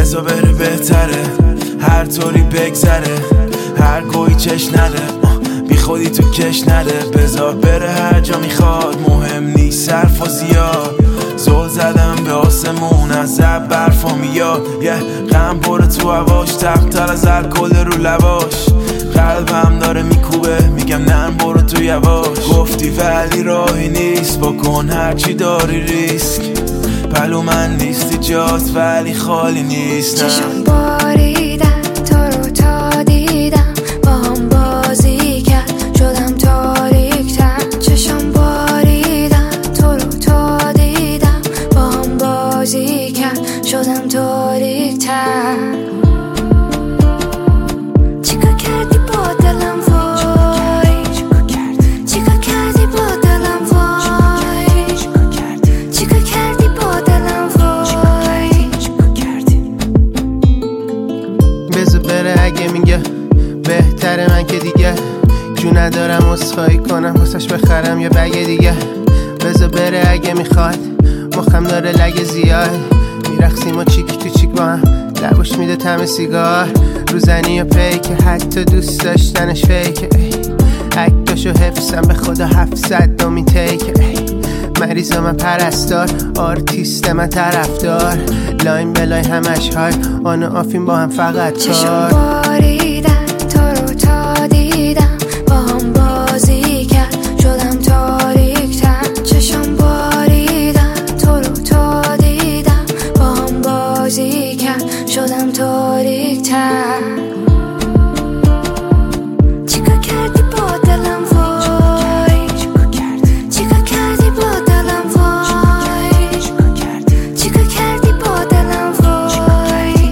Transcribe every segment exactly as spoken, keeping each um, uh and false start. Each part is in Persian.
بذار بره بهتره، هر طوری بگذره، هر کوی چش نده، بی خودی تو کش نده. بذار بره هر جا میخواد، مهم نیست حرف و زیاد. زل زدم به آسمون از زب برفا میاد، یه غم برو تو هواش، تختر از الکل رو لباش. قلبم داره میکوبه، میگم نه برو تو یواش. گفتی ولی راهی نیست، بکن هرچی داری ریسک. پلو من نیستی جات ولی خالی نیست. چشم باریدم تو رو تا دیدم، با هم بازی کرد شدم تاریک تر. چشم باریدم تو رو تا دیدم، با هم بازی کرد شدم تاریک تر. چیکار کردی با دلم وای، چیکار کردی با دلم وای، چیکار کردی با دلم وای. بذار بره اگه میگه بهتره، من که دیگه جو ندارم اسخایی کنم واسش بخرم یه بگه دیگه. بذار بره اگه میخواد، مخم داره لگه زیاد. میرقصیم و چیک تو چیک با هم، لبوش میده طعم سیگار. روزنی و پیکه، حتی دوست داشتنش فیکه. اکتاشو حفظم به خدا هفتصد دومی تیکه. مریضا من پرستار، آرتیست من طرفدار. لاین بلای همش های آن و آفین با هم فقط کار. چشم باریدم تو رو تا دیدم، با هم بازی کرد شدم تاریک تر. چشم باریدم تو رو تا دیدم، با هم بازی کرد شدم تاریک تر. چیکار کردی با دلم وای، چیکار کردی با دلم وای، چیکار کردی با دلم وای.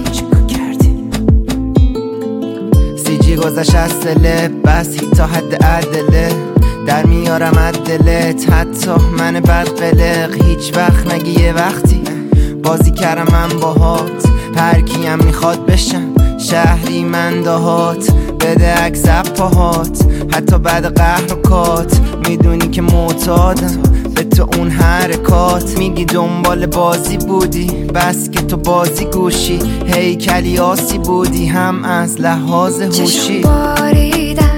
سی جی گذشت از دله، بس تا حد عدله. در میارم از دلت، حتی من بد قلق. هیچ وقت نگی یه وقتی بازی کردم من باهات. هر کیم میخواد بشم شهری من دهات. بده عکس پاهات حتی بعد قهر و کات. میدونی که معتادم به تو اون حرکات. میگی دنبال بازی بودی، بس که تو بازی گوشی. هیکلی آسی بودی هم از لحاظ هوشی. چشم باریدم